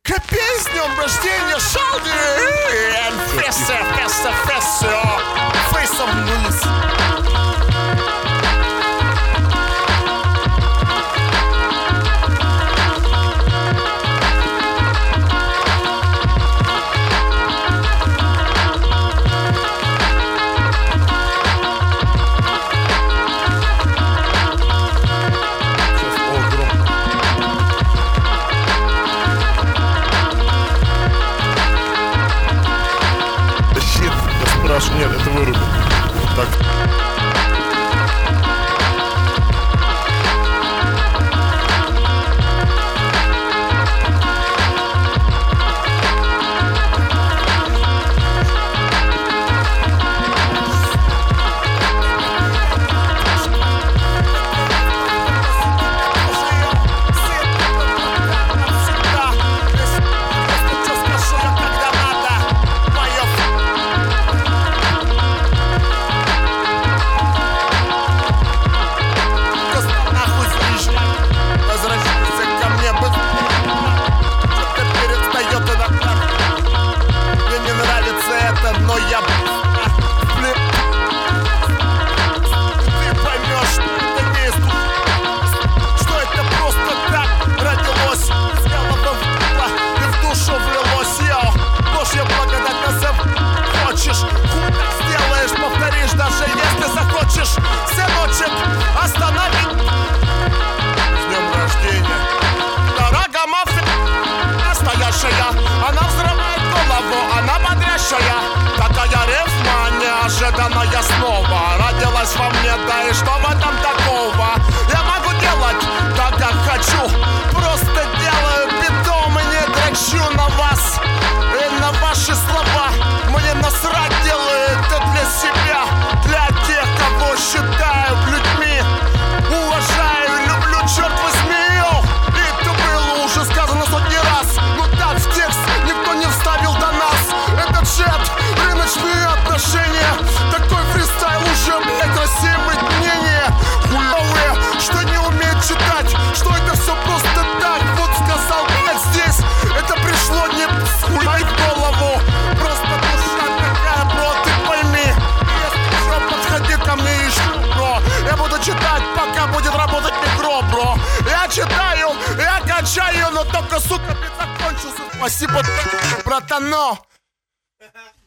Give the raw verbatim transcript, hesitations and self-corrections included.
Капец, с днем рождения, Шалди! Фессе, фессе, фессе, фейсом вниз. Нет, это вырубит. Так. Но я блин, ты поймешь, что это не из души, что это просто так родилось, с головы и в душу влилось. Йоу, Божья благодать назов хочешь, хуй так сделаешь, повторишь, даже если захочешь. Сыночек, останови. С днем рождения, дорога мафия настоящая, она взрывает голову, она бодрящая. Такая рифма неожиданная снова родилась во мне, да и что в этом такого? Я могу делать так, как хочу, просто делаю битом и не дрочу на вас и на ваши слова. Мне насрать, делаю это для себя, для тех, кого считаю людьми, уважаю, люблю, черт возьми. И это было уже сказано сотни раз, но так в текст никто не вставил до нас. Этот джет, рыночные отношения, такой фристайл уже, блять, Россия мнение. Хуёвые, что не умеют читать, что это все просто так. Вот сказал, блять, здесь это пришло не с хуй в голову, просто душа такая, бро, ты пойми. Если что, подходи ко мне еще, бро. Я буду читать, пока будет работать микро, бро. Я читаю, я качаю, но только, сука, ты закончился. Спасибо, братано.